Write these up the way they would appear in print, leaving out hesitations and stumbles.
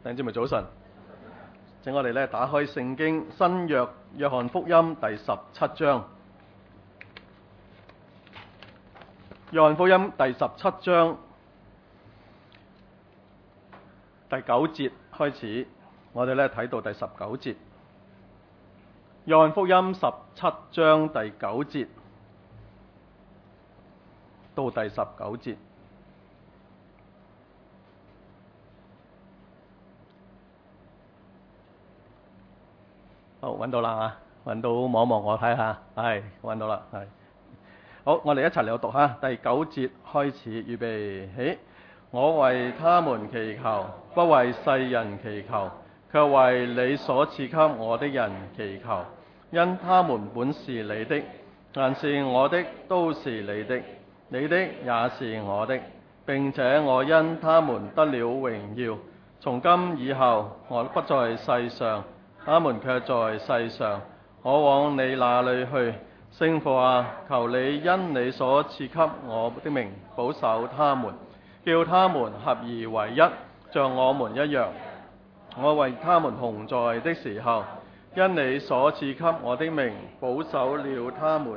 弟兄姊妹早晨，請我哋咧打開聖經新約約翰福音第17章。約翰福音第17章第9節開始，我哋咧睇到第19節。約翰福音17章第9節到第19節。好，揾到啦嚇，揾到望一望我睇下，係揾到啦，係。好，我哋一齊嚟讀下第9節開始，預備起。我為他們祈求，不為世人祈求，卻為你所賜給我的人祈求，因他們本是你的，凡是我的都是你的，你的也是我的，並且我因他們得了榮耀。從今以後，我不在世上，他們卻在世上，我往你那裏去。聖父啊，求你因你所賜給我的名保守他們，叫他們合而為一，像我們一樣。我為他們同在的時候，因你所賜給我的名保守了他們，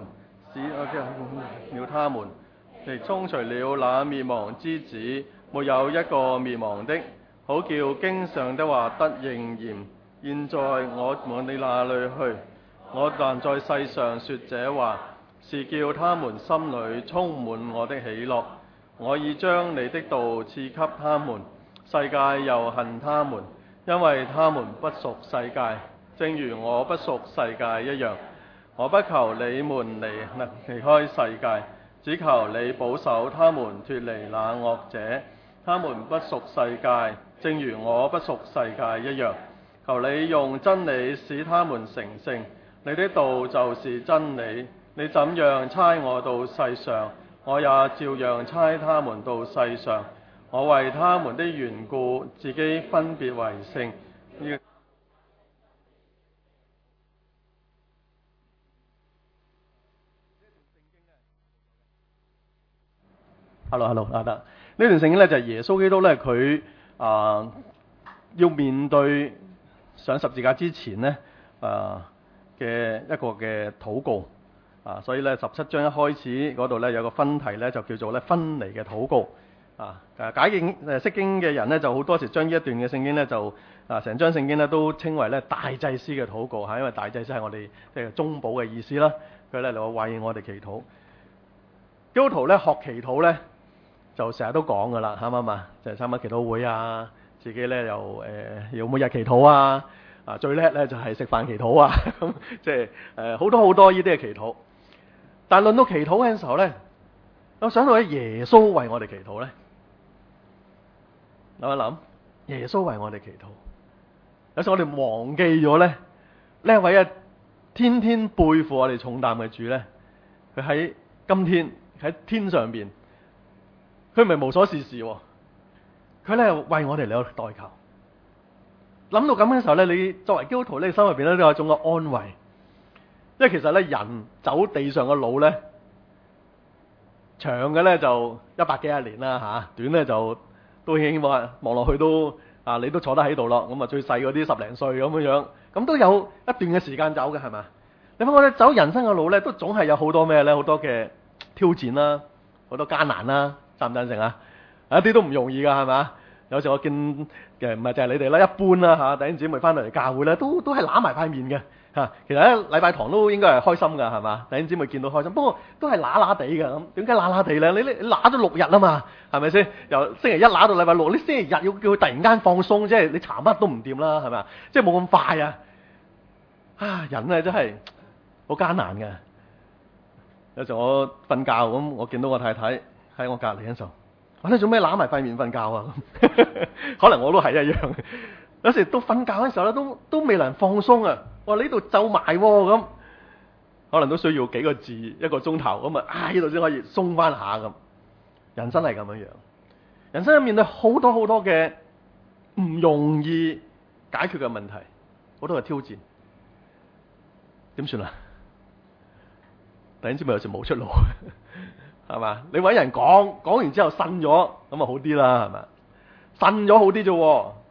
亦沖除了那滅亡之子，沒有一個滅亡的，好叫經上的話得應驗。現在我往你那裏去，我但在世上說這話，是叫他們心裏充滿我的喜樂。我已將你的道賜給他們，世界又恨他們，因為他們不屬世界，正如我不屬世界一樣。我不求你們離開世界，只求你保守他們脫離那惡者。他們不屬世界，正如我不屬世界一樣。求你用真理使他們成聖，你的道就是真理。你怎樣差我到世上，我也照樣差他們到世上。我為他們的緣故，自己分別為聖。Hello， 得呢段聖經咧就係耶穌基督咧佢要面對上十字架之前咧嘅一個嘅禱告所以咧17章一開始嗰度咧有個分題咧就叫做咧分離嘅禱告解經釋經嘅人咧就好多時將呢一段嘅聖經咧就成章聖經咧都稱為咧大祭司嘅禱告因為大祭司係我哋即係中保嘅意思啦，佢咧嚟為我哋祈禱。基督徒咧學祈禱咧就成日都講噶啦，啱唔啱啊？就係參加祈禱會啊，自己咧又要每日祈禱最叻咧就係食飯祈禱咁即係好多呢啲嘅祈禱。但係論到祈禱嘅時候咧，我想到咧耶穌為我哋祈禱咧，諗一諗，耶穌為我哋祈禱。有時我哋忘記咗咧呢一位天天背負我哋重擔嘅主咧，佢喺今天喺天上邊。佢唔係無所事事佢咧為我哋嚟代求。諗到咁嘅時候咧，你作為基督徒咧，心入邊咧都有一種嘅安慰，因為其實咧人走地上嘅路咧，長嘅咧就100幾廿年啦短咧就都希望望落去都你都坐得喺度咯。咁最細嗰啲10零歲咁樣，咁都有一段嘅時間走嘅係嘛？你睇我哋走人生嘅路咧，都總係有好多咩咧，好多嘅挑戰啦，好多艱難啦。贊唔贊成一啲都唔容易㗎係嘛？有時我見嘅唔係就係你哋啦，一般啦弟兄姊妹翻到嚟教會咧，都係揦埋塊面嘅其實咧禮拜堂都應該係開心㗎係嘛？弟兄姊妹見到開心，不過都係揦地㗎咁。點解揦地咧？你揦咗6日啊嘛，係咪先？由星期一揦到禮拜6，你星期日要叫佢突然間放鬆，即係你查乜都唔掂啦係咪？即係冇咁快人真係好艱難嘅。有時我瞓覺咁，我見到我太太喺我隔離嘅時候，你做咩揦埋塊面瞓覺可能我都係一樣，有時到瞓覺嘅時候咧，都未能放鬆我話你呢度皺埋咁，可能都需要幾個字1個鐘頭咁呢度先可以鬆翻下咁。人生係咁樣，人生面對好多嘅唔容易解決嘅問題，好多嘅挑戰，點算弟兄姊妹有時冇出路係嘛？你搵人講完之後呻咗，咁好啲啦係嘛？呻咗好啲啫，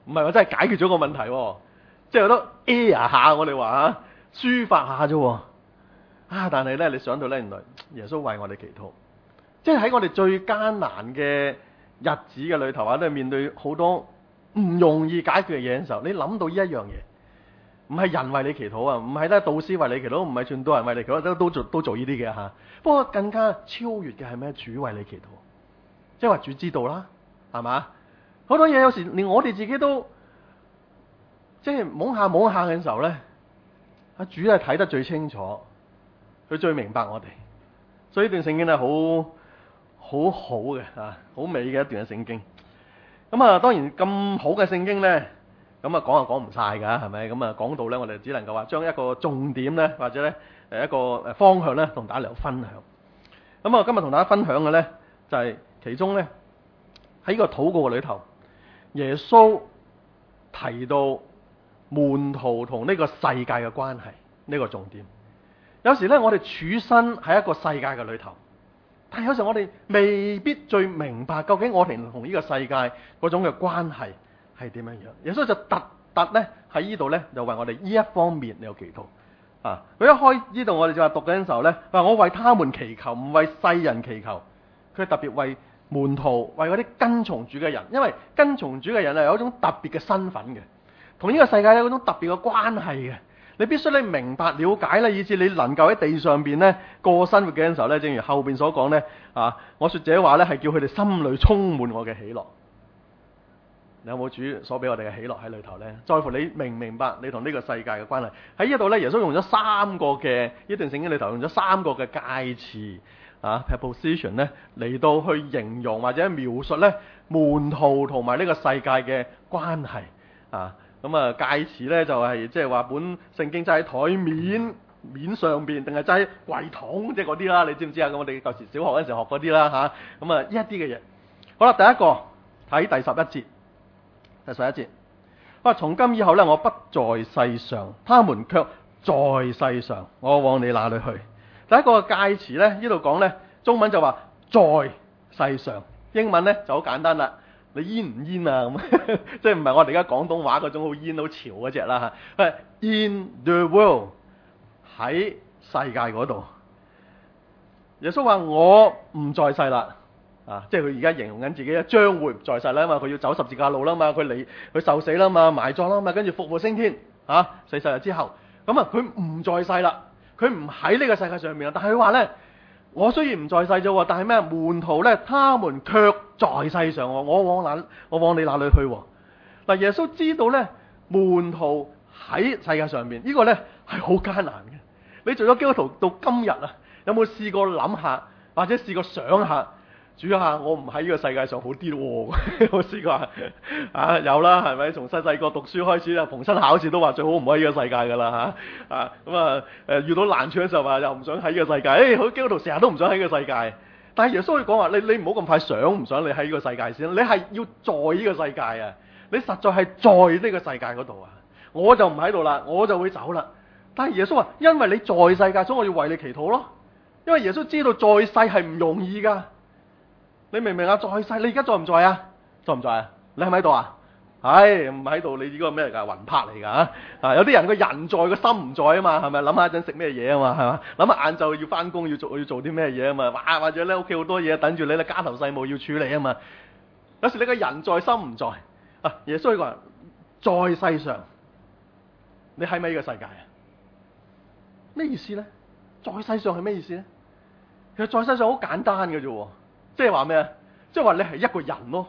唔係話真係解決咗個問題喎，即係有得 air 下我哋話抒發下啫喎。但係咧你想到咧，原來耶穌為我哋祈禱，即係喺我哋最艱難嘅日子嘅裏頭都係面對好多唔容易解決嘅嘢嘅時候，你諗到呢一樣嘢，唔係人為你祈禱啊，唔係咧導師為你祈禱，唔係傳道人為你祈禱，都做呢啲嘅嚇。不過更加超越嘅係咩？主為你祈禱，即係話主知道啦，係嘛？好多嘢有時連我哋自己都即係懵下嘅時候咧，主係睇得最清楚，佢最明白我哋。所以呢段聖經係好好嘅好美嘅一段嘅聖經。咁當然咁好嘅聖經咧，咁講又講唔晒㗎，係咪？咁講到咧，我哋只能夠話將一個重點咧，或者咧一個方向咧，同大家嚟分享。咁今日同大家分享嘅咧，就係其中咧喺呢個禱告嘅裏頭，耶穌提到門徒同呢個世界嘅關係，呢個重點。有時咧，我哋處身喺一個世界嘅裏頭，但係有時我哋未必最明白究竟我哋同呢個世界嗰種嘅關係係點樣樣。耶穌就特咧喺呢度咧，就為我哋呢一方面嚟祈禱。佢一開呢度我哋就話讀緊嘅時候咧，話我為他們祈求，唔為世人祈求。佢特別為門徒，為嗰啲跟從主嘅人，因為跟從主嘅人係有一種特別嘅身份嘅，同呢個世界有嗰種特別嘅關係嘅。你必須你明白了解咧，以至你能夠喺地上邊咧過生活嘅時候咧，正如後邊所講咧，我說這話咧係叫佢哋心裏充滿我嘅喜樂。你有冇主所俾我哋嘅喜樂喺裏頭咧？在乎你明唔明白你同呢個世界嘅關係。喺呢度咧，耶穌用咗三個嘅呢段聖經裏頭用咗三個嘅介詞preposition 咧嚟到去形容或者描述咧門徒同埋呢個世界嘅關係介詞咧就係即係話本聖經擠喺台面上邊，定係擠喺櫃桶，即係嗰啲啦。你知唔知啊？咁我哋舊時小學嗰陣時學嗰啲啦咁呢一啲嘅嘢。好啦，第一個睇第11節。第11節，從今以後咧，我不在世上，他們卻在世上，我往你那裏去。第一個介詞咧，呢度講咧，中文就話在世上，英文咧就好簡單啦。你煙唔煙啊？咁即係唔係我哋而家廣東話嗰種好煙好潮嗰隻啦嚇。In the world， 喺世界嗰度，耶穌話我唔在世啦。即係佢而家形容緊自己將會唔在世啦嘛，佢要走十字架路啦嘛，佢受死啦嘛，埋葬啦嘛，跟住復活升天40日之後，咁佢唔在世啦，佢唔喺呢個世界上面啦。但係佢話咧，我雖然唔在世啫，但係咩？門徒咧，他們卻在世上，我往你那裏去。嗱，耶穌知道咧，門徒喺世界上面，呢個咧係好艱難嘅。你做咗基督徒到今日有冇試過諗下，或者試過想下？主啊，我唔喺呢個世界上好啲咯，我試過有啦，係咪？從細個讀書開始逢親考試都話最好唔喺呢個世界噶啦遇到難處嘅時候話又唔想喺呢個世界，好基督徒成日都唔想喺呢個世界。但係耶穌會講話，你唔好咁快想唔想你喺呢個世界先，你係要在呢個世界你實在係在呢個世界嗰度我就唔喺度啦，我就會走啦。但係耶穌話，因為你在世界，所以我要為你祈禱咯。因為耶穌知道在世係唔容易噶。你明唔明啊？在世，你而家在唔在啊？在唔在啊？你係咪喺度啊？係唔喺度？你呢個咩嚟噶？魂魄嚟噶有啲人個人在個心唔在啊嘛，係咪？諗下一陣食咩嘢啊嘛，係嘛？諗下晏晝要翻工要做啲咩嘢啊嘛？或者咧屋企好多嘢等住你咧，家頭細務要處理啊嘛。有時你個人在心唔在耶穌話在世上，你喺咪呢個世界啊？咩意思咧？在世上係咩意思咧？其實在世上好簡單嘅啫。即係話咩啊？即係話你係一個人咯，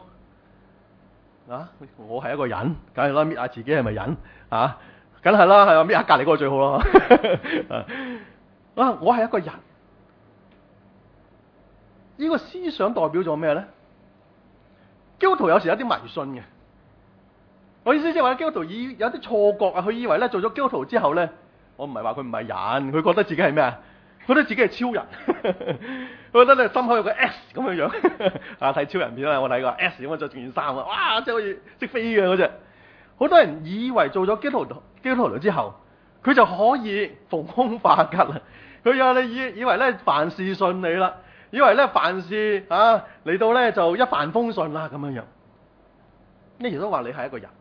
我係一個人，梗係啦，搣下自己係咪人梗係啦，係搣下隔籬嗰個最好咯。我係一個人，呢個思想代表咗咩咧？基督徒有時有啲迷信嘅，我意思即係話基督徒有啲錯覺佢以為咧做咗基督徒之後咧，我唔係話佢唔係人，佢覺得自己係咩啊？覺得自己係超人，佢覺得咧心口有個 S 咁樣樣睇超人片啦，我睇過 S 咁樣着件衫哇，即係好似識飛嘅嗰隻。好多人以為做咗基督徒之後，佢就可以逢凶化吉啦。佢以為咧凡事順利啦，以為咧凡事嚟到咧就一帆風順啦咁樣樣。呢耶穌話你係一個人，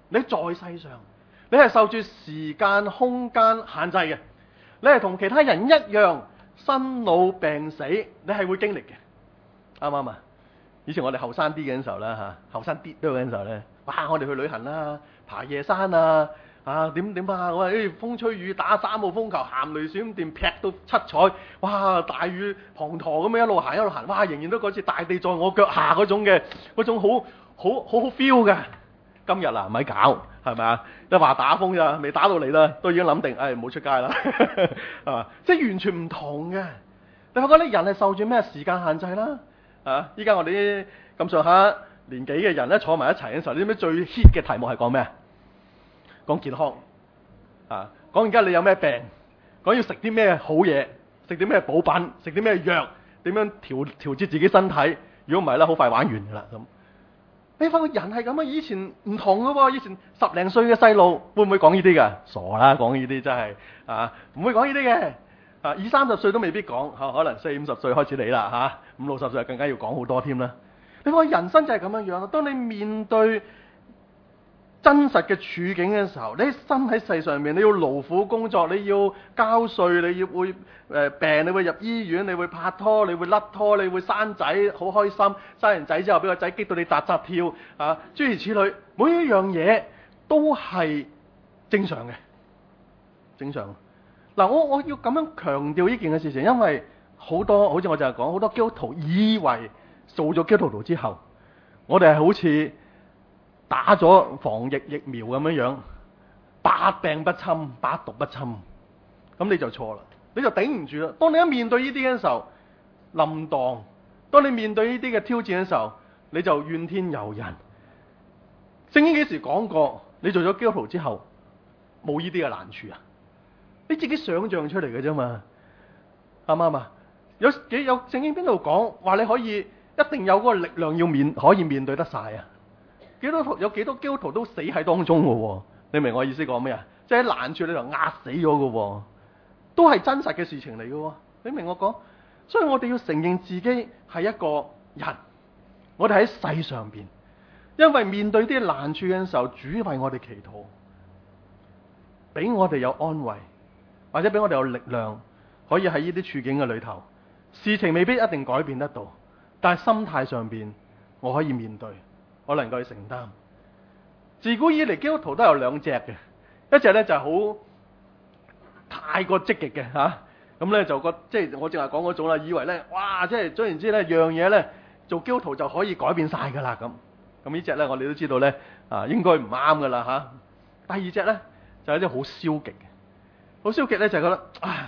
你在世上，你係受住時間空間限制嘅，你係同其他人一樣生老病死，你係會經歷嘅，啱唔啱啊？以前我哋後生啲嘅時候咧嚇，後生啲嗰陣時候咧，哇！我哋去旅行啦，爬夜山啊，點啊！我話風吹雨打3號風球，行雷閃電劈到七彩，哇！大雨滂沱咁樣一路行一路行，哇！仍然都嗰次大地在我腳下嗰種嘅嗰種好 feel 嘅。今日唔咪搞，係咪啊？一話打風咋，未打到嚟啦，都已經諗定，唔好出街啦，係嘛？即係完全唔同嘅。你發覺咧，人係受住咩時間限制啦？依家我哋啲咁上下年紀嘅人咧，坐埋一齊嘅時候，你知唔知最 hit 嘅題目係講咩？講健康講而家你有咩病，講要食啲咩好嘢，食啲咩補品，食啲咩藥，點樣調節自己身體。如果唔係咧，好快玩完噶啦咁。你發覺人係咁啊，以前唔同噶喎。以前10零歲嘅細路會唔會講呢啲噶？傻啦，講呢啲真係唔會講呢啲嘅。20、30歲都未必講，可能40、50歲開始嚟啦，50、60歲更加要講好多添啦。你發覺人生就係咁樣樣。當你面對真實嘅處境嘅時候，你生喺世上面，你要勞苦工作，你要交稅，你要會病，你會入醫院，你會拍拖，你會甩拖，你會生仔，好開心。生完仔之後，俾個仔激到你扎扎跳諸如此類，每一樣嘢都係正常嘅，正常。嗱，我要咁樣強調呢件嘅事情，因為好似我就係講，好多基督徒以為做咗基督徒之後，我哋係好似打咗防疫疫苗咁樣樣，百病不侵，百毒不侵，咁你就錯啦，你就頂唔住啦。當你一面對呢啲嘅時候，冧當；當你面對呢啲嘅挑戰嘅時候，你就怨天尤人。聖經幾時講過？你做咗基督徒之後，冇呢啲嘅難處啊？你自己想象出嚟嘅啫嘛，啱唔啱啊？有聖經邊度講話你可以一定有嗰個力量可以面對得晒啊？有幾多基督徒都死喺當中嘅喎？你明我意思講咩啊？即係喺難處裏頭壓死咗嘅喎，都係真實嘅事情嚟嘅喎。你明我講？所以我哋要承認自己係一個人，我哋喺世上邊，因為面對啲難處嘅時候，主為我哋祈禱，俾我哋有安慰。或者俾我哋有力量，可以喺呢啲處境嘅裏頭，事情未必一定改變得到，但係心態上邊，我可以面對，我能夠去承擔。自古以嚟，基督徒都有兩隻嘅，一隻咧就係好太過積極嘅咁咧就即係我正話講嗰種啦，以為咧哇，即係總言之咧，樣嘢咧做基督徒就可以改變晒噶啦咁。咁呢隻咧，我哋都知道咧應該唔啱噶啦第二隻咧就係啲好消極嘅。好消極咧，就係覺得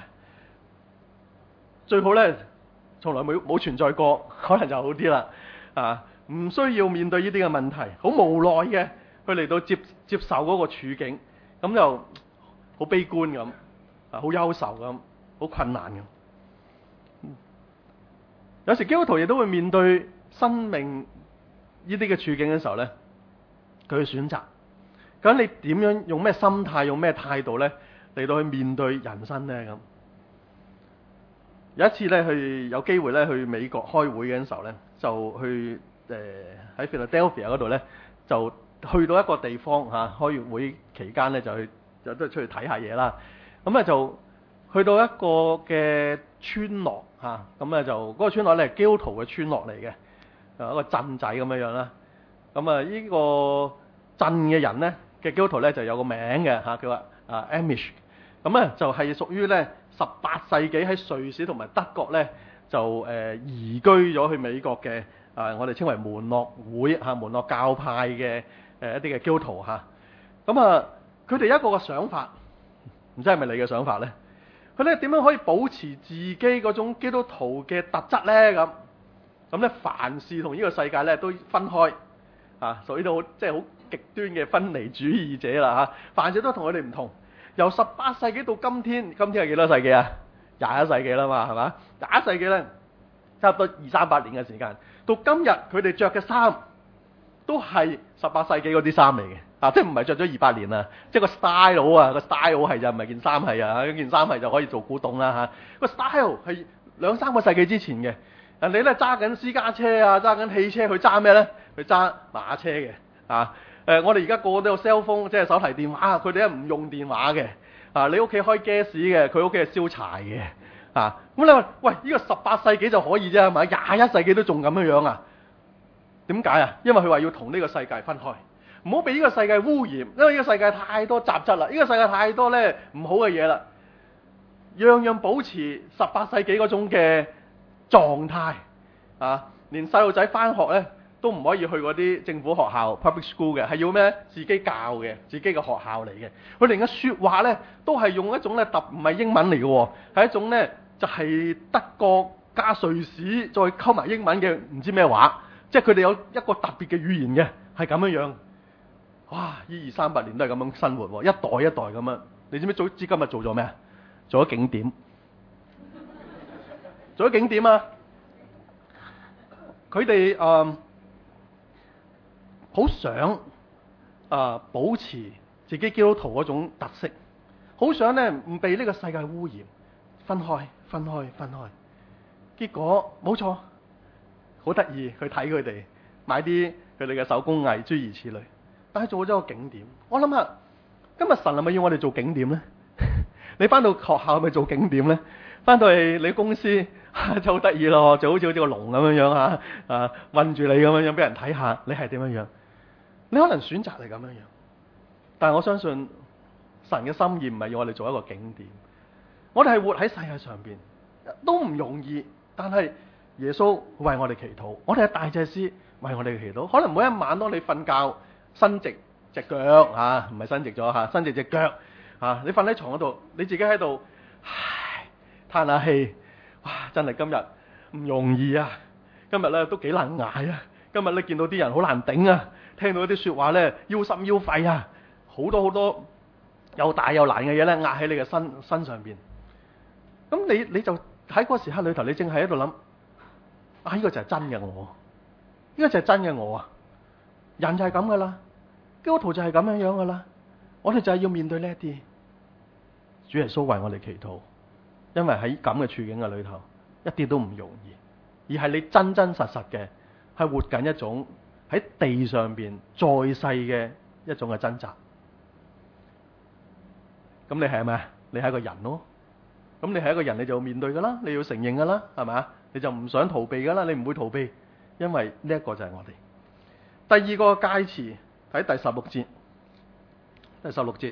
最好咧，從來冇存在過，可能就好啲啦。唔需要面對呢啲嘅問題，好無奈嘅，去嚟到接受嗰個處境，咁就好悲觀咁，好憂愁咁，好困難咁。有時基督徒亦都會面對生命呢啲嘅處境嘅時候咧，佢去選擇，究竟你點樣用咩心態，用咩態度咧？嚟到去面對人生咧咁，有一次咧有機會咧去美國開會嘅時候咧，就去喺 Philadelphia 嗰度咧，就去到一個地方開會期間咧就都出去睇下嘢啦。咁咧就去到一個嘅村落咁咧就嗰個村落咧係基督徒嘅村落嚟嘅，一個鎮仔咁樣樣啦。咁呢個鎮嘅人咧嘅基督徒咧就有個名嘅叫話Amish。咁咧就係屬於咧18世紀喺瑞士同埋德國咧就移居咗去美國嘅我哋稱為門諾會門諾教派嘅一啲嘅基督徒咁佢哋一個嘅想法，唔知係咪你嘅想法咧？佢咧點樣可以保持自己嗰種基督徒嘅特質咧？咁咧凡事同呢個世界咧都分開屬於到即係好極端嘅分離主義者啦凡事都同佢哋唔同。由18世紀到今天係幾多世紀啊？21世紀啦嘛，係嘛？21世紀咧，差唔多200-300年嘅時間。到今日佢哋着嘅衫都係18世紀嗰啲衫嚟嘅，即係唔係着咗200年啊？即係個 style 個 style 係就唔係件衫係嗰件衫係就可以做古董啦個 style 係2-3個世紀之前嘅。人哋咧揸緊私家車揸緊汽車去揸咩咧？去揸馬車嘅我哋而家個個都有 cell phone， 即係手提電話，佢哋係唔用電話嘅。你屋企開 gas 嘅，佢屋企係燒柴嘅。咁你話喂，呢個18世紀就可以啫，係咪？21世紀都仲咁樣啊？點解啊？因為佢話要同呢個世界分開，唔好俾呢個世界污染，因為呢個世界太多雜質啦，呢個世界太多咧唔好嘅嘢啦，樣樣保持18世紀嗰種嘅狀態。連細路仔翻學咧都唔可以去嗰啲政府學校 public school 嘅，係要咩？自己教嘅，自己嘅學校嚟嘅。佢哋嘅說話咧都係用一種咧唔係英文嚟嘅，係一種咧就係德國加瑞士再溝埋英文嘅唔知咩話，即係佢哋有一個特別嘅語言嘅，係咁樣樣。哇！呢200-300年都係咁樣生活，一代一代咁樣。你知唔知早知今日做咗咩啊？做咗景點，做咗景點啊！佢哋好想保持自己基督徒嗰種特色，好想咧唔被呢個世界污染，分開。結果冇錯，好得意去睇佢哋買啲佢哋嘅手工藝諸如此類，但係做咗個景點。我諗下，今日神係咪要我哋做景點咧？你翻到學校係咪做景點咧？翻到嚟你公司就好得意咯，就好似個龍咁樣樣韞住你咁樣樣，俾人睇下你係點樣樣。你可能選擇係咁樣樣，但係我相信神嘅心意唔係要我哋做一個景點。我哋係活喺世界上邊都唔容易，但係耶穌為我哋祈禱，我哋係大祭司為我哋祈禱。可能每一晚當你瞓覺伸直隻腳唔係伸直咗伸直隻腳你瞓喺床嗰度，你自己喺度嘆下氣，哇！真係今日唔容易啊！今日咧都幾難捱啊！今日咧見到啲人好難頂啊！聽到啲說話咧腰心腰肺啊，好多又大又難嘅嘢咧壓喺你嘅身上邊。咁你就喺嗰個時刻裏頭，你正係喺度諗呢個就係真嘅我，呢個就係真嘅我啊！人就係咁噶啦，基督徒就係咁樣樣噶啦。我哋就係要面對呢一啲。主耶穌為我哋祈禱，因為喺咁嘅處境嘅裏頭，一啲都唔容易，而係你真真實實嘅係活緊一種喺地上邊在世嘅一種嘅掙扎。咁你係咪？你係一個人咯。咁你係一個人，你就要面對噶啦，你要承認噶啦，係咪？你就唔想逃避噶啦，你唔會逃避，因為呢一個就係我哋。第二個介詞喺第16節，第16節，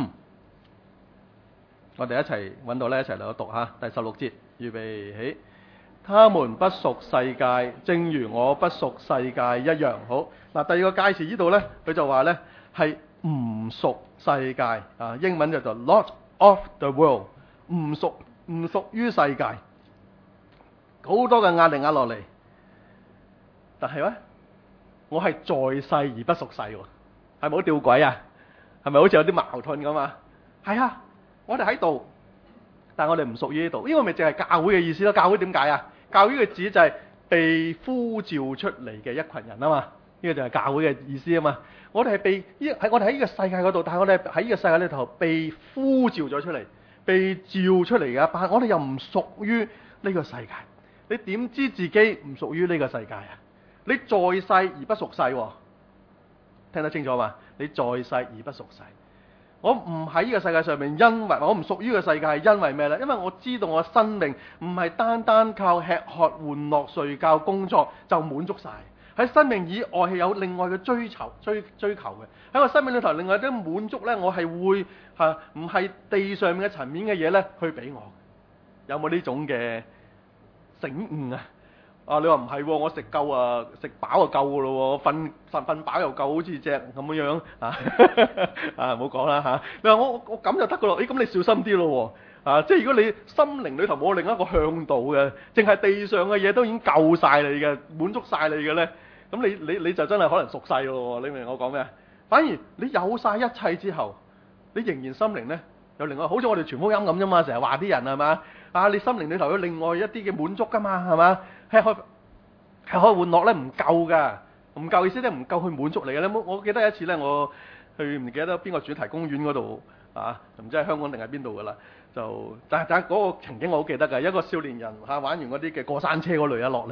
我哋一齊揾到咧，一齊嚟讀下第16節，預備起。他們不屬世界，正如我不屬世界一樣。好，嗱，第二個介詞呢度咧，佢就話咧係唔屬世界英文就做 not of the world， 唔屬於世界，好多嘅壓力壓落嚟。但係咧，我係在世而不屬世喎，係咪好吊詭啊？係咪好似有啲矛盾咁啊？係啊，我哋喺度，但係我哋唔屬於呢度。呢個咪淨係教會嘅意思咯。教會點解啊？教會嘅指就係被呼召出嚟嘅一群人啊嘛。呢個就係教會嘅意思啊嘛。我哋係我哋喺呢個世界嗰度，但係我哋喺呢個世界裏頭被呼召咗出嚟，被召出嚟嘅一班。我哋又唔屬於呢個世界。你點知自己唔屬於呢個世界啊？你在世而不屬世，聽得清楚嘛？你在世而不屬世。我唔喺呢個世界上面，因為我唔屬於個世界，係因為咩呢？因為我知道我生命唔係單單靠吃喝玩樂睡覺工作就滿足晒。喺生命以外係有另外嘅追求嘅。喺我生命裏頭，另外啲滿足呢，我係會唔係地上面嘅層面嘅嘢呢去俾我。有冇呢種嘅醒悟啊？你話唔係喎，我食夠啊，食飽就夠噶咯喎，瞓飽又夠，好似隻咁樣唔好講啦嚇。你話我咁就得噶咯？咁你小心啲咯喎，即係如果你心靈裏頭冇另一個向導嘅，淨係地上嘅嘢都已經夠晒你嘅，滿足晒你嘅咧，咁你就真係可能屬世咯喎。你明我講咩？反而你有晒一切之後，你仍然心靈咧有另外，好似我哋傳福音咁啫嘛，成日話啲人係嘛你心靈裏頭有另外一啲嘅滿足噶嘛，係嘛？吃喝玩樂咧唔夠噶，唔夠意思咧唔夠去滿足你嘅咧。我記得有一次咧，我去唔記得邊個主題公園嗰度唔知係香港定係邊度噶啦，但係嗰個情景我好記得㗎。一個少年人玩完嗰啲嘅過山車嗰類落嚟，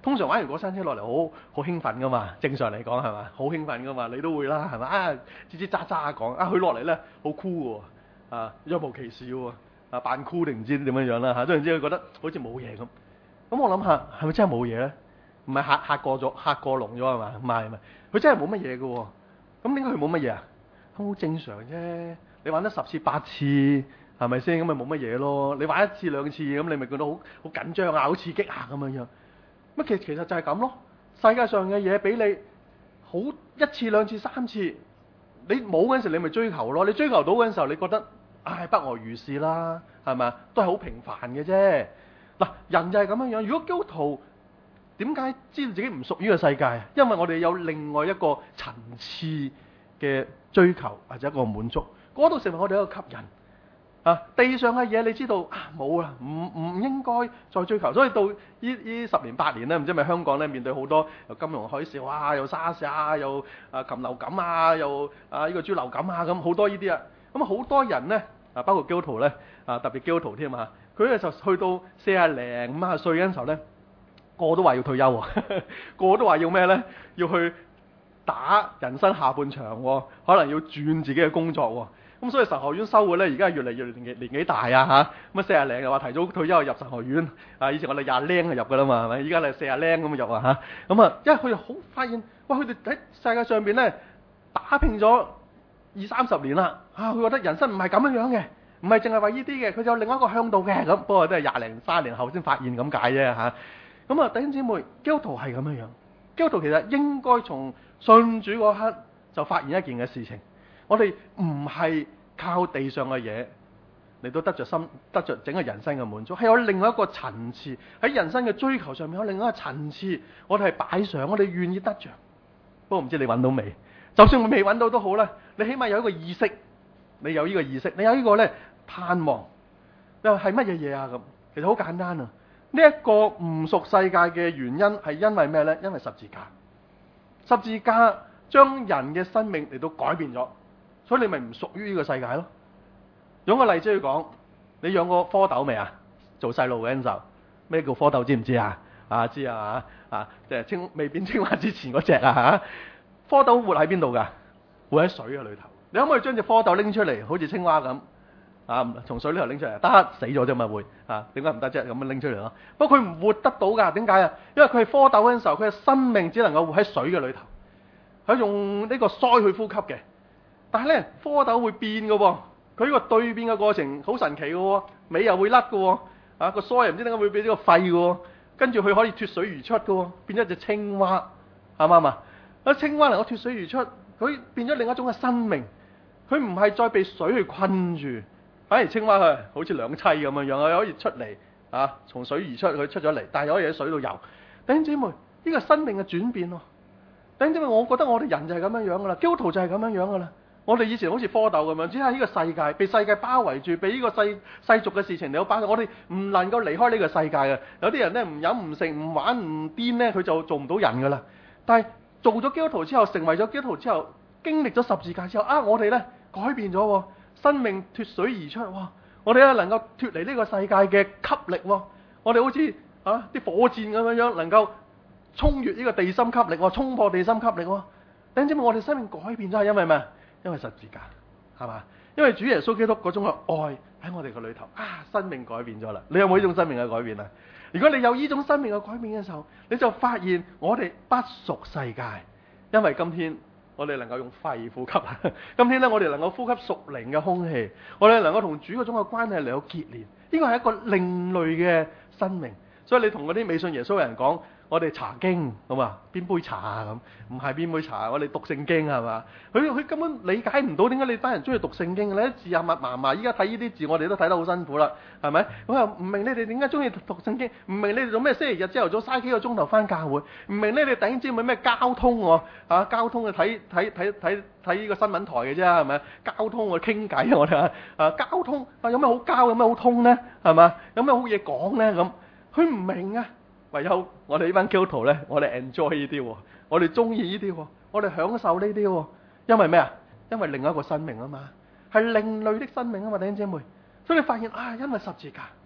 通常玩完過山車落嚟好興奮噶嘛，正常嚟講係嘛，好興奮噶嘛，你都會啦係嘛啊，吱吱喳喳講啊，佢落嚟咧好酷喎，啊若無其事喎，啊扮酷定唔知點樣樣啦嚇，總言之佢覺得好似冇嘢咁。咁我諗下係咪真係冇嘢咧？唔係嚇過龍咗係嘛？唔係，佢真係冇乜嘢嘅喎。咁點解佢冇乜嘢啊？好正常啫。你玩得10次8次係咪先？咁咪冇乜嘢咯。你玩1次2次咁，你咪覺得好緊張啊，好刺激啊咁樣樣。乜其實就係咁咯。世界上嘅嘢俾你好1次2次3次，你冇嗰陣時你咪追求咯。你追求到嗰陣時候，你覺得唉不外如是啦，係咪？都係好平凡嘅啫。嗱，人就係咁樣樣。如果基督徒點解知道自己唔屬於個世界？因為我哋有另外一個層次嘅追求或者一個滿足，嗰度成為我哋一個吸引。啊，地上嘅嘢你知道啊冇啦，唔應該再追求。所以到呢10年8年咧，唔知係咪香港咧面對好多又金融海嘯啊，又沙士啊，又禽流感啊，又呢個豬流感啊，咁好多呢啲啊。咁好多人咧啊，包括基督徒咧啊，特別基督徒添啊，佢咧就去到40零50歲嗰陣時候咧。個個都話要退休喎，個個都話要咩咧？要去打人生下半場喎，可能要轉自己嘅工作喎。咁所以神學院收嘅咧，而家越嚟越年紀大啊嚇。咁40零又話提早退休入神學院啊，以前我哋20零就入噶啦嘛，係咪？依家你40零咁入啊嚇。咁啊，因為佢哋好發現，哇！佢哋喺世界上邊咧打拼咗20-30年啦，啊！佢覺得人生唔係咁樣嘅，唔係淨係為呢啲嘅，佢有另外一個向度嘅。咁不過都係20零30年後先發現咁解啫嚇。咁啊，弟兄姊妹，基督徒係咁樣樣。基督徒其實應該從信主嗰刻就發現一件嘅事情，我哋唔係靠地上嘅嘢嚟到得着整個人生嘅滿足，係有另外一個層次喺人生嘅追求上面有另外一個層次，我哋係擺上，我哋願意得着。不過唔知你揾到未？就算未揾到都好啦，你起碼有一個意識，你有呢個意識，你有呢個咧盼望，又係乜嘢嘢啊？咁其實好簡單啊！呢一個唔屬世界嘅原因係因為咩呢？因為十字架，十字架將人嘅生命嚟到改變咗，所以你咪唔屬於呢個世界咯。用個例子去講，你養過蝌蚪未啊？做細路嗰陣時候，咩叫蝌蚪知唔知啊？知啊即係未變青蛙之前嗰隻啊嚇。蝌蚪活喺邊度㗎？活喺水嘅裏頭。你可唔可以將隻蝌蚪拎出嚟，好似青蛙咁？從水呢頭拎出嚟，得死咗啫嘛會點解唔得啫？咁樣拎出嚟咯。不過佢唔活得到㗎，點解啊？因為佢係蝌蚪嗰陣時候，佢嘅生命只能夠活喺水嘅裏頭，佢用呢個鰓去呼吸嘅。但係咧，蝌蚪會變嘅喎，佢呢個對變嘅過程好神奇嘅喎，尾又會甩嘅喎，個鰓又唔知點解會變咗個肺嘅喎，跟住佢可以脫水而出嘅喎，變咗一隻青蛙，啱唔啱啊？青蛙能夠脫水而出，佢變咗另一種嘅生命，佢唔係再被水去困住。反而青蛙佢好似兩棲咁樣樣，佢可以出嚟從水而出，佢出咗嚟，但係可以喺水度游。弟兄姊妹，呢個生命嘅轉變咯。弟兄姊妹，我覺得我哋人就係咁樣樣噶啦，基督徒就係咁樣樣噶啦。我哋以前好似蝌蚪咁樣，只係呢個世界被世界包圍住，被呢個世俗嘅事情嚟到包圍。我哋唔能夠離開呢個世界嘅。有啲人咧唔飲唔食唔玩唔癲咧，佢就做唔到人噶啦。但係做咗基督徒之後，成為咗基督徒之後，經歷咗十字架之後，我哋咧改變咗喎。生命脫水而出，哇！我哋咧能夠脫離呢個世界嘅吸力，我哋好似啲火箭咁樣能夠衝越呢個地心吸力，衝破地心吸力。弟兄姊妹，我哋生命改變咗係因為咩？因為十字架，係嘛？因為主耶穌基督嗰種嘅愛喺我哋個裏頭，生命改變咗啦。你有冇呢種生命嘅改變啊？如果你有呢種生命嘅改變嘅時候，你就發現我哋不屬世界，因為今天我哋能夠用肺呼吸。今天咧，我哋能夠呼吸屬靈嘅空氣，我哋能夠同主嗰種嘅關係嚟到結連。呢個係一個另類嘅生命。所以你同嗰啲未信耶穌嘅人講，我哋查經咁啊，邊杯茶啊咁？唔係邊杯茶，我哋讀聖經係嘛？佢根本理解唔到點解你班人中意讀聖經嘅咧？字啊密麻麻，依家睇呢啲字我哋都睇得好辛苦啦，係咪？我又唔明你哋點解中意讀聖經，唔明你哋做咩星期日朝頭早嘥幾個鐘頭翻教會，唔明你哋突然之間咩交通喎？交通去睇呢個新聞台嘅啫，係咪？交通我傾偈我哋交通有咩好交，有咩好通咧？係嘛？有咩好嘢講咧？咁佢唔明啊！唯有我哋呢班基督徒咧，我哋 enjoy 呢啲，我哋中意呢啲，我哋享受呢啲，因為咩啊？因為另一個生命啊嘛，係另類的生命啊嘛，弟兄姐妹。所以你發現因為十字架，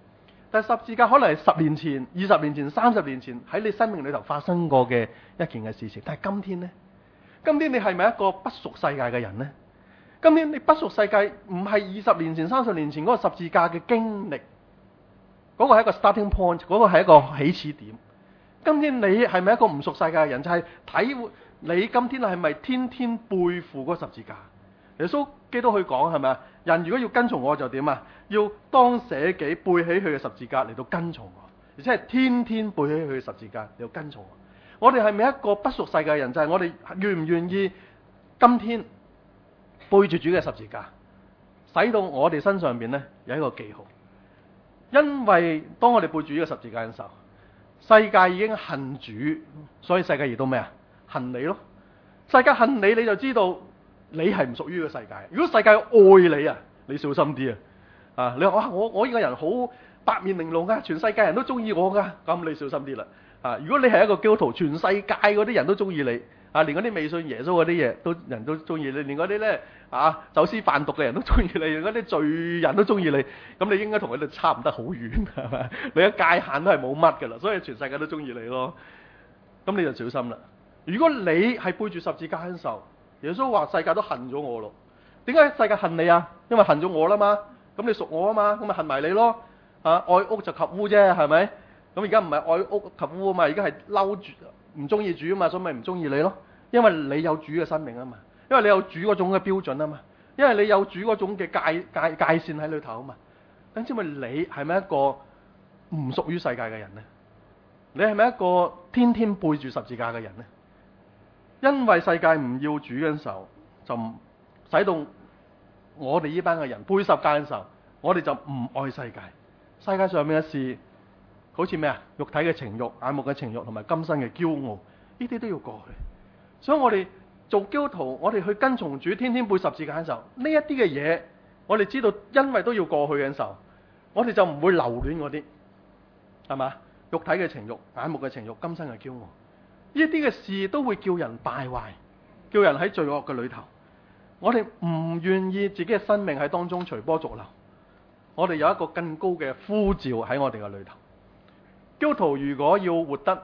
但係十字架可能係10年前、20年前、30年前喺你生命裏頭發生過嘅一件嘅事情。但係今天呢？今天你係咪一個不屬世界嘅人呢？今天你不屬世界，唔係20年前、30年前嗰個十字架嘅經歷，嗰個係一個 starting point，嗰個係一個起始點。今天你係咪一個唔屬世界嘅人？就係體會你今天係咪天天背負嗰個十字架？耶穌基督去講係咪啊？人如果要跟從我就點啊？要當捨己，背起佢嘅十字架嚟到跟從我，而且係天天背起佢嘅十字架嚟到跟從我。我哋係咪一個不屬世界嘅人？就係我哋願唔願意今天背住主嘅十字架，使到我哋身上邊呢有一個記號。因為當我哋背住呢個十字架嘅時候，世界已經恨主，所以世界亦都咩啊？恨你咯。世界恨你，你就知道你係唔屬於呢個世界。如果世界愛你啊，你小心啲啊！你話我呢個人好八面玲瓏啊，全世界人都中意我噶，咁你小心啲啦。如果你係一個基督徒，全世界嗰啲人都中意你，連嗰啲未信耶穌嗰啲嘢人都中意你，連嗰啲咧走私販毒嘅人都中意你，連嗰啲罪人都中意你，咁你應該同佢哋差唔得好遠，係咪？你嘅界限都係冇乜噶啦，所以全世界都中意你咯。咁你就小心啦。如果你係背住十字架嘅時候，耶穌話世界都恨咗我咯。點解世界恨你啊？因為恨咗我啦嘛。咁你屬我啊嘛，咁咪恨埋你咯。愛屋就及烏啫，係咪？咁而家唔係愛屋及烏啊嘛，而家係嬲住唔中意主啊嘛，所以咪唔中意你咯。因為你有主嘅生命啊嘛，因為你有主嗰種嘅標準啊嘛，因為你有主嗰種嘅界線喺裏頭啊嘛。咁知咪你係咪一個唔屬於世界嘅人呢？你係咪一個天天背住十字架嘅人呢？因為世界唔要主嘅時候，就使到我哋呢班嘅人背十字架嘅時候，我哋就唔愛世界。世界上面嘅事，好似咩啊？肉體嘅情慾、眼目嘅情慾同埋今生嘅驕傲，呢啲都要過去。所以我哋做基督徒，我哋去跟從主，天天背十字架嘅時候，呢一啲嘅嘢，我哋知道，因為都要過去嘅時候，我哋就唔會留戀嗰啲，係嘛？肉體嘅情慾、眼目嘅情慾、今生嘅驕傲，呢一啲嘅事都會叫人敗壞，叫人喺罪惡嘅裏頭。我哋唔願意自己嘅生命喺當中隨波逐流，我哋有一個更高嘅呼召喺我哋嘅裏頭。基督徒如果要活得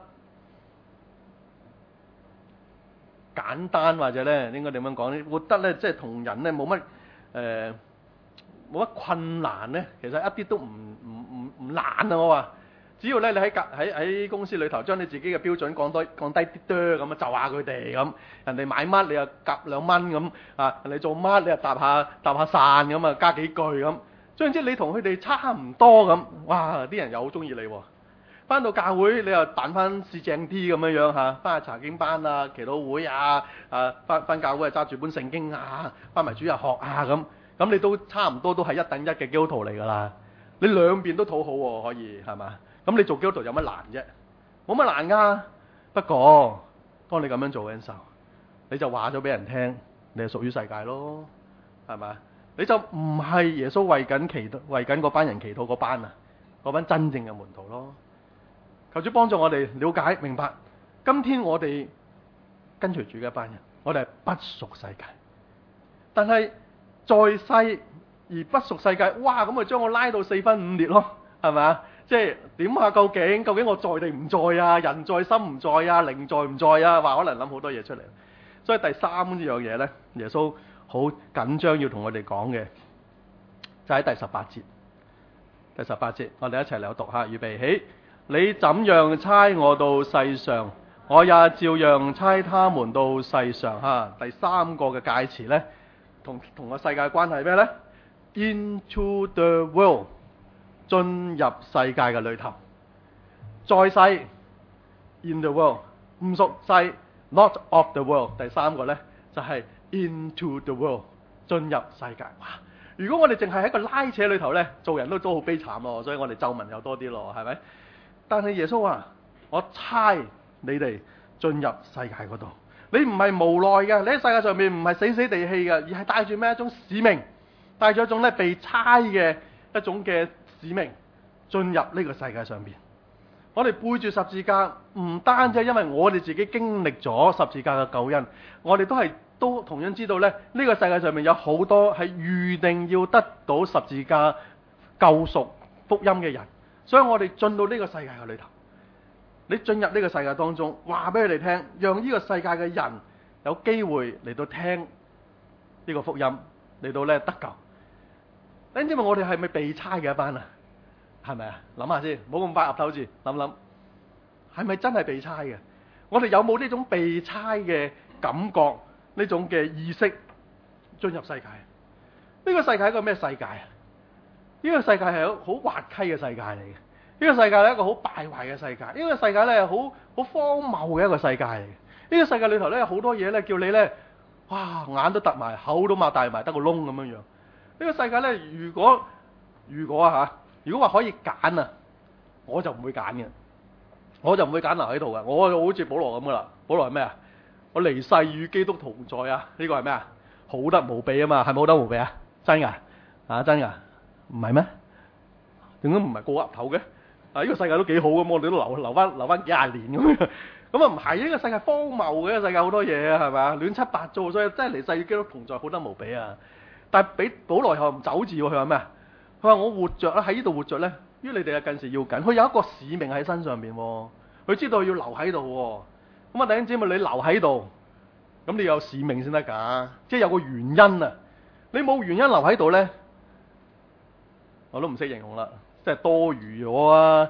簡單，或者咧應該點樣講咧？活得咧即係同人咧冇乜困難咧，其實一啲都唔難啊！我話只要咧你喺公司裏頭將你自己嘅標準降低啲多咁啊，就下佢哋咁。人哋買乜你又夾2蚊咁人哋做乜你又搭下傘咁啊，加幾句咁。總之你同佢哋差唔多咁，哇！啲人又好中意你喎。翻到教會你又扮翻市正啲咁樣嚇，翻去查經班啊、祈禱會啊，翻教會啊揸住本聖經啊，翻埋主日學啊咁你都差唔多都係1等1嘅基督徒嚟㗎啦。你兩邊都討好喎，可以係嘛？咁你做基督徒有乜難啫？冇乜難㗎。不過當你咁樣做嘅時候，你就話咗俾人聽，你係屬於世界咯，係咪？你就唔係耶穌為緊嗰班人祈禱嗰班啊，嗰班真正嘅門徒咯。求主幫助我哋了解明白，今天我哋跟隨主嘅一班人，我哋係不屬世界，但係在世而不屬世界，哇！咁咪將我拉到4分5裂咯，係咪啊？即係點下究竟我在定唔在啊？人在心唔在啊？靈在唔在啊？話可能諗好多嘢出嚟。所以第3樣嘢呢，耶穌好緊張要同我哋講嘅，就喺第18節。第18節，我哋一齊嚟讀下，預備起。你怎樣差我到世上，我也照樣差他們到世上。第3個嘅介詞呢，同個世界關係咩呢？ Into the world， 進入世界嘅裏頭。在世 in the world， 唔屬世 not of the world。第3個呢，就係 into the world， 進入世界。哇！如果我哋淨係喺個拉扯裏頭呢，做人都好悲慘咯，所以我哋皺紋又多啲咯，係咪？但係耶穌話：我差你哋進入世界嗰度。你唔係無奈嘅，你喺世界上面唔係死死地氣嘅，而係帶住咩一種使命，帶住一種咧被差嘅一種嘅使命進入呢個世界上邊。我哋背住十字架，唔單止係因為我哋自己經歷咗十字架嘅救恩，我哋都同樣知道咧，呢個世界上面有好多係預定要得到十字架救贖福音嘅人。 所以我哋進到呢個世界嘅裏頭，你進入呢個世界當中，話俾佢哋聽，讓呢個世界嘅人有機會嚟到聽呢個福音，嚟到咧得救。你知唔知我哋係咪被差嘅一班啊？係咪啊？諗下先，唔好咁快岌頭字，諗諗，係咪真係被差嘅？我哋有冇呢種被差嘅感覺，呢種嘅意識進入世界？呢個世界係一個咩世界啊？呢個世界係一個好滑稽嘅世界嚟嘅。呢個世界係一個好敗壞嘅世界。呢個世界咧係好荒謬嘅一個世界嚟嘅。呢個世界裏頭咧有好多嘢咧叫你咧，哇，眼都凸埋，口都擘大埋，得個窿咁樣樣。呢個世界咧，如果話可以揀啊，我就唔會揀嘅。我就唔會揀留喺度嘅。我好似保羅咁噶啦。保羅係咩啊？我離世與基督同在啊！呢個係咩啊？好得無比啊嘛，係咪好得無比啊？真噶？啊真噶？唔係咩？點解唔係過額頭嘅？啊，呢個世界都幾好咁，我哋都留翻幾廿年咁樣。咁啊唔係，呢個世界荒謬嘅，呢個世界好多嘢啊，係咪啊？亂七八糟，所以真係離世與基督同在，好得無比啊！但係俾保羅又唔走字喎，佢話咩啊？佢話我活着咧，喺呢度活着咧，於你哋嘅近時要緊。佢有一個使命喺身上邊，佢知道要留喺度。咁啊，弟兄姊妹，你留喺度，咁你有使命先得噶，即係有個原因啊！你冇原因留喺度咧，我都唔識形容啦，即係多餘咗啊！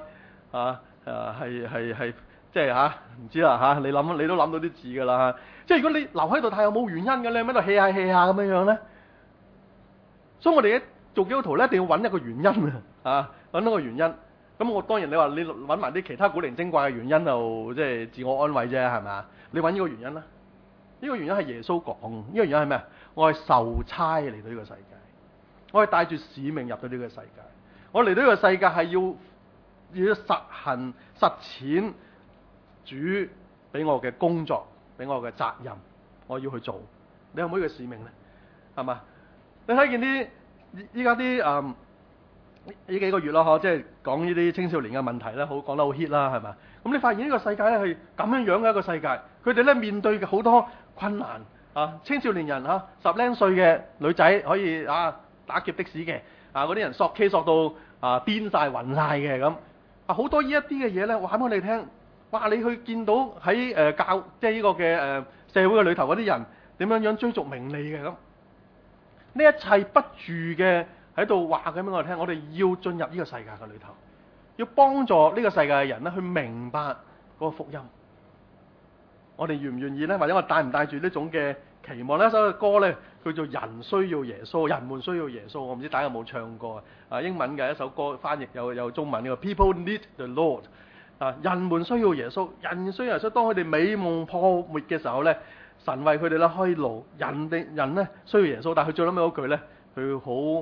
係即係唔知啦你都諗到啲字噶啦。即係如果你留喺度太有冇原因嘅，你喺度 hea 下 hea 下咁樣咧，所以我哋做基督徒咧，一定要揾一個原因啊！揾到個原因。咁我當然你話你揾埋啲其他古靈精怪嘅原因，就即係自我安慰啫，係咪啊？你揾呢個原因啦。呢個原因係耶穌講。呢個原因係咩啊？我係受差嚟到呢個世界，我係帶住使命入到呢個世界。我嚟到呢個世界係要實行實踐主俾我嘅工作，俾我嘅責任，我要去做。你有冇呢個使命咧？係嘛？你睇見啲依家啲呢幾個月咯，即係講呢啲青少年嘅問題咧，講得好 hit 啦，係嘛？咁你發現呢個世界咧係咁樣樣嘅一個世界，佢哋咧面對嘅好多困難啊！青少年人10零歲嘅女仔可以打劫的士嘅，嗰啲人索 K 索到癲晒暈晒嘅咁好多呢一啲嘅嘢咧，話俾我哋聽。哇！你去見到喺即係呢個嘅社會嘅裏頭嗰啲人點樣樣追逐名利嘅咁，呢一切不住嘅喺度話緊俾我哋聽，我哋要進入呢個世界嘅裏頭，要幫助呢個世界嘅人咧去明白嗰個福音。我哋願唔願意咧？或者我帶唔帶住呢種嘅期望呢？一首歌咧叫做《人需要耶穌》，人們需要耶穌。我唔知大家有冇唱過英文嘅一首歌，翻譯有中文嘅 People Need the Lord。人們需要耶穌，人需要耶穌。當佢哋美夢破滅嘅時候咧，神為佢哋咧開路。人咧需要耶穌，但係佢最尾嗰句咧，佢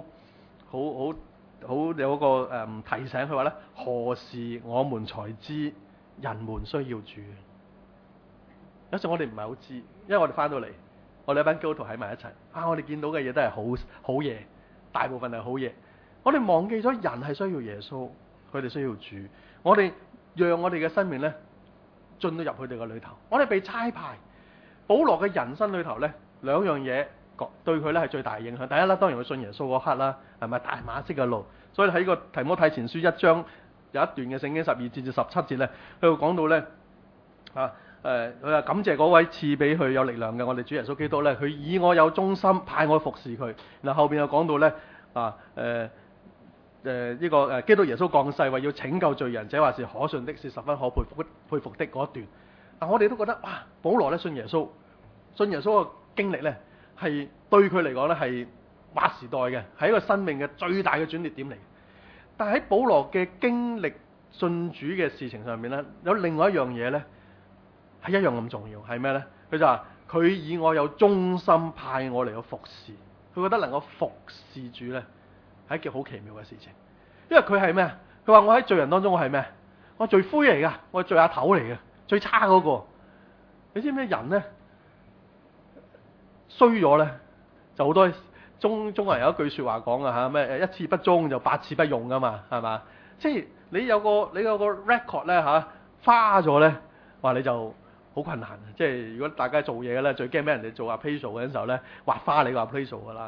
好有個提醒，佢話咧：何時我們才知人們需要主？有時我哋唔係好知，因為我哋翻到嚟，我哋一班基督徒喺埋一齊我哋見到嘅嘢都係好嘢，大部分係好嘢。我哋忘記咗人係需要耶穌，佢哋需要主。我哋讓我哋嘅生命咧進到入佢哋嘅裏頭。我哋被差派。保羅嘅人生裏頭咧，兩樣嘢對佢咧係最大嘅影響。第一啦，當然佢信耶穌嗰刻啦，係咪大馬色嘅路？所以喺個提摩太前書1章有一段嘅聖經12節至17節咧，佢會講到咧佢話感謝嗰位賜俾佢有力量嘅我哋主耶穌基督咧，佢以我有忠心派我服侍佢。然後後邊又講到咧呢個基督耶穌降世為要拯救罪人，這話是可信的，是十分可佩服的嗰一段。我哋都覺得哇，保羅咧信耶穌嘅經歷咧係對佢嚟講咧係劃時代嘅，係一個生命嘅最大嘅轉捩點嚟。但係喺保羅嘅經歷信主嘅事情上面咧，有另外一樣嘢咧係一樣咁重要，係咩咧？佢就話佢以我有忠心派我嚟去服侍，佢覺得能夠服侍主咧係一件好奇妙嘅事情。因為佢係咩？佢話我喺罪人當中我係咩？我係罪灰嚟噶，我係罪阿頭嚟嘅，最差嗰個。你知唔知人咧衰咗咧就好多中國人有一句說話講啊咩一次不忠就百次不用噶嘛，係嘛？即係你有個 record 咧花咗咧，話你就好困難。即係如果大家做嘢嘅咧，最驚俾人哋做appraisal嘅時候咧，畫花你個appraisal噶啦，係咪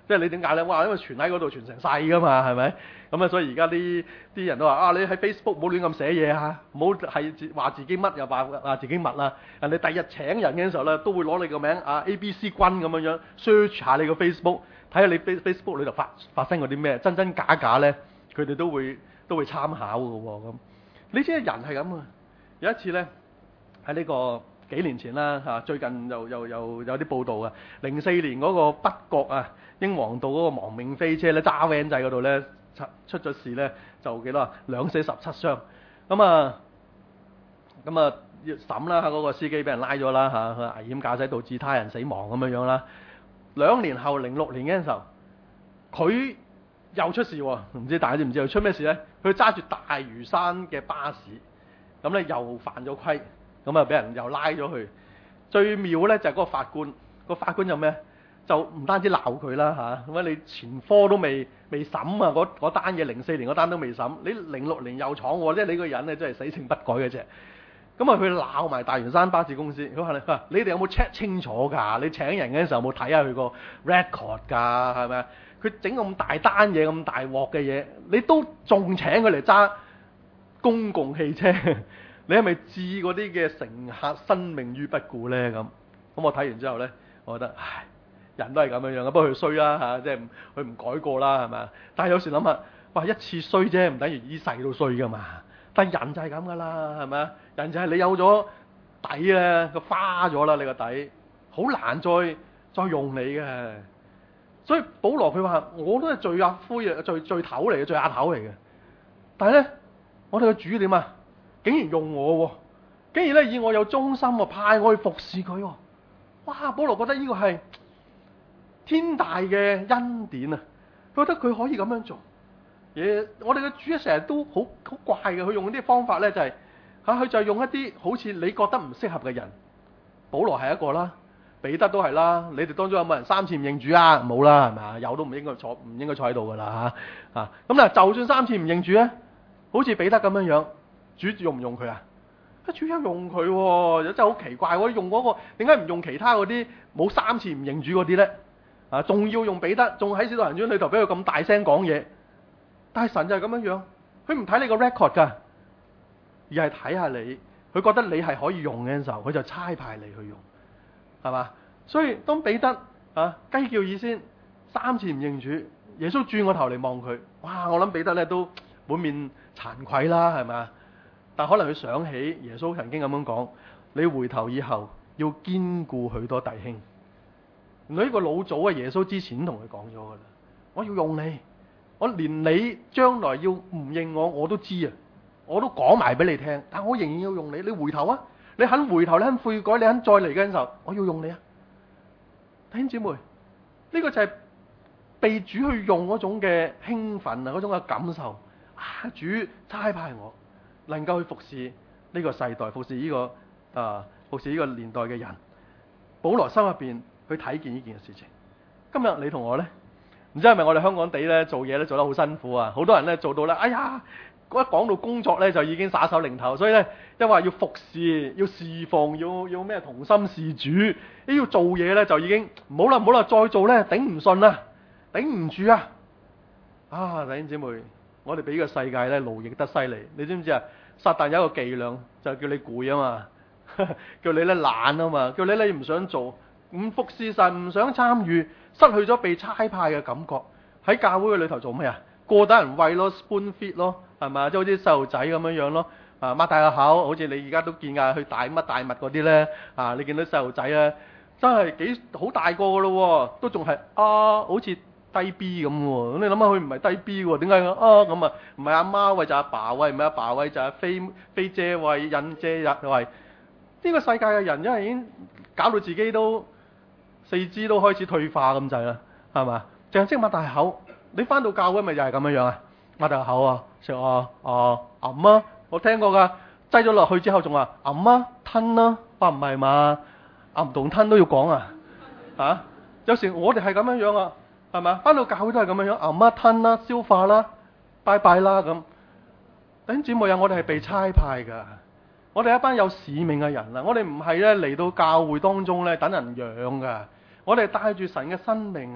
即係你點解咧？哇，因為傳喺嗰度傳成世噶嘛，係咪？咁啊，所以而家啲人都話啊，你喺 Facebook 唔好亂咁寫嘢嚇，唔好係話自己乜又話自己乜啦。人哋第日請人嘅時候咧，都會攞你個名啊 ABC 君咁樣 search 下你個 Facebook， 睇下你 Facebook 裏頭發生過啲咩，真真假假咧，佢哋都會參考嘅喎咁。你知人係咁啊！有一次咧喺呢個幾年前啦嚇，最近又有啲報道啊，04年嗰個北角啊英皇道嗰個亡命飛車咧揸 van 仔嗰度咧出咗事咧，就幾多啊？2死17傷。咁啊要審啦，嗰個司機俾人拉咗啦嚇，佢危險駕駛導致他人死亡咁樣啦。2年後06年嗰陣時候，佢又出事喎，唔知大家知唔知佢出咩事咧？佢揸住大嶼山嘅巴士，咁咧又犯咗規，咁啊俾人又拉咗去。最妙咧就係嗰個法官就咩？就唔單止鬧佢啦嚇，咁啊你前科都未審啊，嗰單嘢04年嗰單都未審，你06年又闖喎，即係你個人咧真係死性不改嘅啫。咁啊佢鬧埋大嶼山巴士公司，佢話你哋有冇 check 清楚㗎？你請人嘅時候有冇睇下佢個 record 㗎？係咪啊？佢整咁大單嘢咁大鑊嘅嘢，你都仲請佢嚟揸公共汽車？你係咪置嗰啲嘅乘客生命於不顧咧？咁我睇完之後咧，我覺得唉，人都係咁樣樣嘅，不過佢衰啦嚇，即係佢唔改過啦係咪？但係有時諗下，哇一次衰啫，唔等於一世都衰噶嘛。但係人就係咁噶啦，係咪啊？人就係你有咗底咧，個花咗啦，你個底好難再用你嘅。所以保羅佢話：我都係罪阿灰啊，罪頭嚟嘅，罪阿頭嚟嘅。但係咧，我哋嘅主點啊？竟然用我喎，竟然咧以我有忠心喎，派我去服侍佢喎。哇！保羅覺得呢個係天大嘅恩典啊！佢覺得佢可以咁樣做。我哋嘅主成日都好怪嘅，佢用啲方法咧就係佢就係用一啲好似你覺得唔適合嘅人。保羅係一個啦，彼得都係啦。你哋當中有冇人3次唔認主啊？冇啦，係咪？有都唔應該坐喺度噶啦嚇。咁嗱，就算3次唔認主咧，好似彼得咁樣樣，主用唔用佢啊？主有用佢喎，真係好奇怪喎！用嗰個點解唔用其他嗰啲冇3次唔認主嗰啲咧？仲要用彼得，仲喺使徒行傳裏頭俾佢咁大聲講嘢。但係神就係咁樣樣，佢唔睇你個 record 㗎，而係睇下你，佢覺得你係可以用嘅時候，佢就差派你去用，係嘛？所以當彼得雞叫以先3次唔認主，耶穌轉個頭嚟望佢，哇！我諗彼得咧都滿面慚愧啦，係咪？但可能佢想起耶穌曾經咁樣講：你回頭以後要堅固許多弟兄。原來呢個老祖啊，耶穌之前同佢講咗㗎啦，我要用你。我連你將來要唔認我都知啊，我都講埋俾你聽，但我仍然要用你。你回頭啊，你肯回頭，你肯悔改，你肯再嚟嘅時候，我要用你啊！弟兄姊妹，呢個就係被主去用嗰種嘅興奮啊，嗰種嘅感受啊！主差派我，能夠去服侍呢個世代，服侍呢個年代嘅人。保羅心入邊去睇見呢件事情。今日你同我呢？唔知係咪我哋香港地咧做嘢咧做得好辛苦啊？好多人咧做到咧，哎呀，一講到工作咧就已經耍手擰頭，所以咧一話要服侍、要侍奉、要咩同心事主，要做嘢咧就已經唔好啦，再做咧頂唔順啦，頂唔住啊！啊，弟兄姊妹，我哋俾個世界咧奴役得犀利，你知唔知啊？撒旦有一個伎倆就叫你攰啊嘛，叫你咧懶啊嘛，叫你咧唔想做，唔服侍神，唔想參與。失去咗被差派嘅感覺，喺教會嘅裏頭做咩啊？過得人餵咯 ，spoon feed 咯，係咪？即係好似細路仔咁樣樣咯，擘大個口，好似你而家都見㗎，去大乜大物嗰啲咧，你見到細路仔咧，真係好大個㗎咯，都仲係好似低 B 咁喎。咁你諗下，佢唔係低 B 喎，點解咁啊？唔係阿媽餵就阿爸餵，唔係阿爸餵就阿飛姐餵，印姐餵。呢個世界嘅人因為已經搞到自己都四肢都開始退化咁滯啦，係嘛？淨係識擘大口，你翻到教會咪又係咁樣樣啊？擘大口啊，食揞啊，我聽過㗎，擠咗落去之後仲話揞啊，吞啦，話唔係嘛？揞同吞都要講啊，有時我哋係咁樣樣啊，係嘛？翻到教會都係咁樣樣，揞啊，吞啦，消化啦，拜拜啦咁。弟兄姊妹啊，我哋係被差派㗎。我哋一班有使命嘅人啦，我哋唔係咧嚟到教會當中咧等人養噶，我哋帶住神嘅生命啊，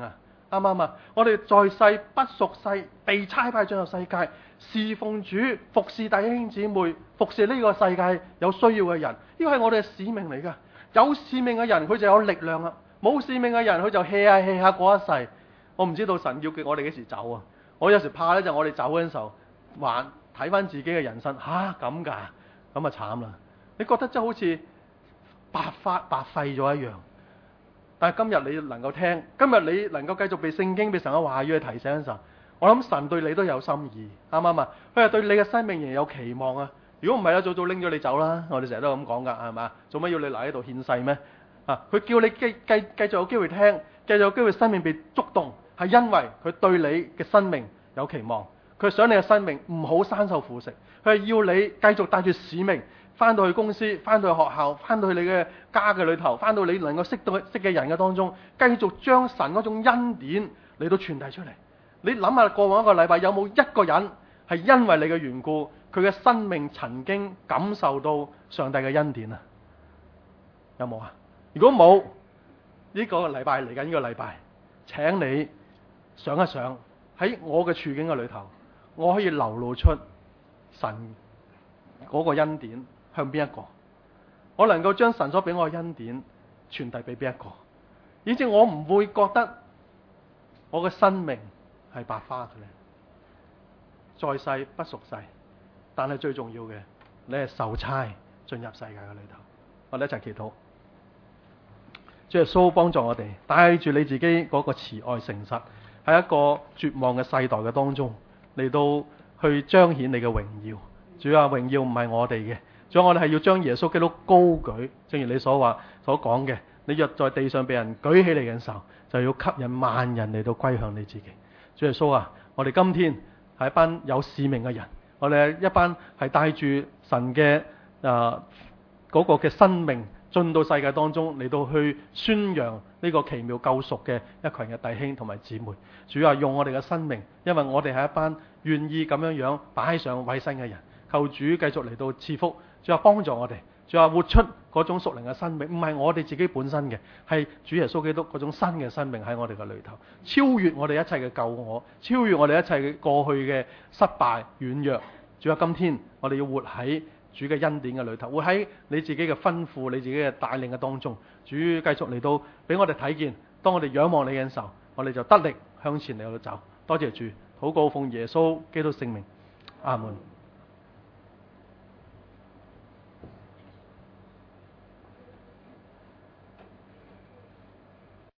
啱唔啱啊？我哋在世不屬世，被差派進入世界，侍奉主，服侍弟兄姊妹，服侍呢個世界有需要嘅人，呢個係我哋嘅使命嚟㗎。有使命嘅人佢就有力量啦，冇使命嘅人佢就 hea 下過一世。我唔知道神要我哋幾時走啊！我有時怕咧，就我哋走嗰陣時候，還睇翻自己嘅人生咁㗎，咁啊慘啦！你覺得真係好似白費咗一樣。但係今日你能夠聽，今日你能夠繼續被聖經、被神嘅話語去提醒嘅時候，我諗神對你都有心意，啱唔啱啊？佢係對你嘅生命仍然有期望啊！如果唔係咧，早早拎咗你走啦！我哋成日都咁講㗎，係嘛？做乜要你留喺度獻世咩？佢叫你繼續有機會聽，繼續有機會生命被觸動，係因為佢對你嘅生命有期望。佢想你嘅生命唔好生鏽腐蝕，佢係要你繼續帶住使命，翻到去公司，翻到去學校，翻到去你嘅家嘅裏頭，翻到你能夠識嘅人嘅當中，繼續將神嗰種恩典嚟到傳遞出嚟。你諗下過往一個禮拜有冇一個人係因為你嘅緣故，佢嘅生命曾經感受到上帝嘅恩典啊？有冇啊？如果冇，呢個禮拜嚟緊呢個禮拜，請你想一想喺我嘅處境嘅裏頭，我可以流露出神嗰個恩典向邊一個？我能夠將神所俾我嘅恩典傳遞俾邊一個？以至我唔會覺得我嘅生命係白花嘅咧。在世不屬世，但係最重要嘅，你係受差進入世界嘅裏頭。我哋一齊祈禱。主耶穌幫助我哋，帶住你自己嗰個慈愛誠實，喺一個絕望嘅世代嘅當中嚟到去彰顯你嘅榮耀。主啊，榮耀唔係我哋嘅，主啊，我哋係要將耶穌基督高舉，正如你所講嘅，你若在地上被人舉起嚟嘅時候，就要吸引萬人嚟到歸向你自己。主耶穌啊，我哋今天係一班有使命嘅人，我哋係一班係帶住神嘅嗰個嘅生命進到世界當中嚟到去宣揚呢個奇妙救贖嘅一群嘅弟兄同埋姊妹。主啊，用我哋嘅生命，因為我哋係一班願意咁樣擺上委身嘅人。求主繼續嚟到賜福，主啊，幫助我哋，主啊，活出嗰種屬靈嘅生命，唔係我哋自己本身嘅，係主耶穌基督嗰種新嘅生命喺我哋嘅裏頭，超越我哋一切嘅舊我，超越我哋一切嘅過去嘅失敗軟弱。主啊，今天我哋要活喺主嘅恩典嘅裏頭，活喺你自己嘅吩咐、你自己嘅帶領嘅當中。主繼續嚟到俾我哋睇見，當我哋仰望你嘅時候，我哋就得力向前嚟到走。多謝主，禱告奉耶穌基督聖名，阿門。